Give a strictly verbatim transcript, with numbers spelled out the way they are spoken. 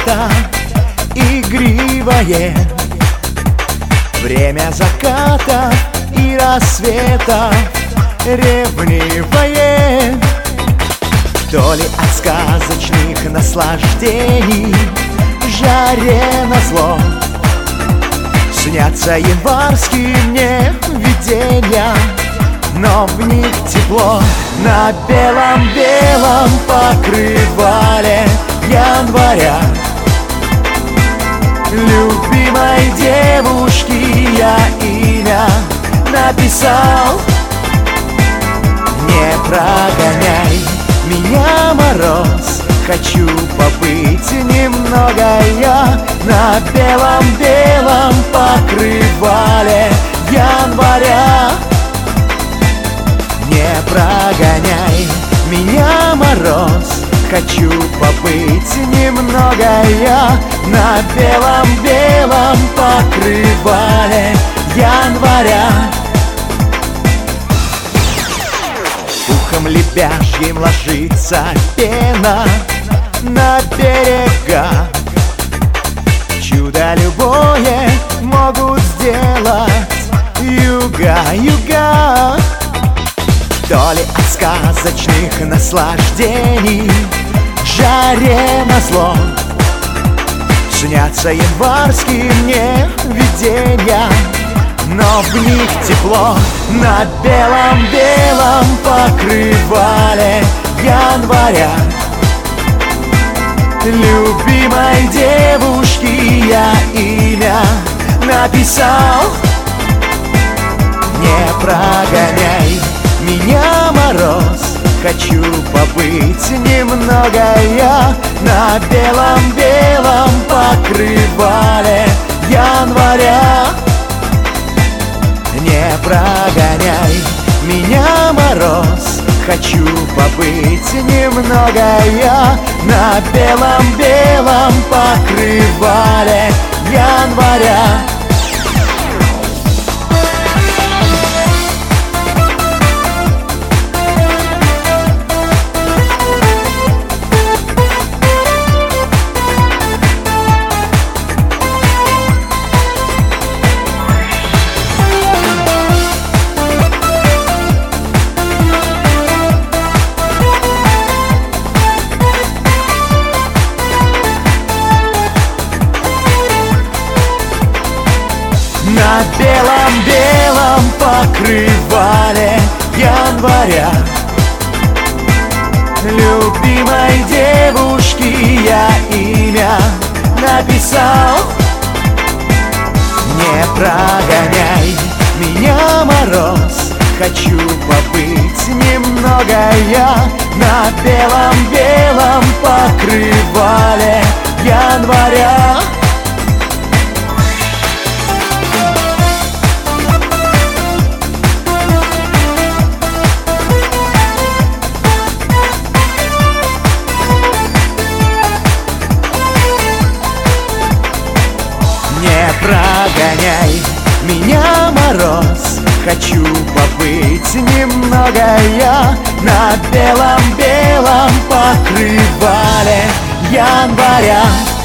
лето игривое, время заката и рассвета ревнивое. То ли от сказочных наслаждений жаре назло снятся январские мне видения, но в них тепло. На белом-белом покрывале января любимой девушки я имя написал. Не прогоняй меня, мороз, хочу побыть немного я на белом-белом покрывале января. Не прогоняй меня, мороз, хочу побыть немного я на белом-белом покрывале января. Ухом лебяжьим ложится пена на берега. Чудо любое могут сделать юга, юга. То ли от сказочных наслаждений жаре назло снятся январские мне видения, но в них тепло. На белом-белом покрывале января любимой девушки я имя написал. Не прогоняй меня, мороз, хочу побыть немного я на белом-белом покрывале января. Не прогоняй меня, мороз, хочу побыть немного я на белом-белом покрывале января. На белом-белом покрывале января любимой девушки я имя написал. Не прогоняй меня, мороз, хочу побыть немного я на белом-белом покрывале января. Не прогоняй меня, мороз, хочу побыть немного я на белом-белом покрывале января.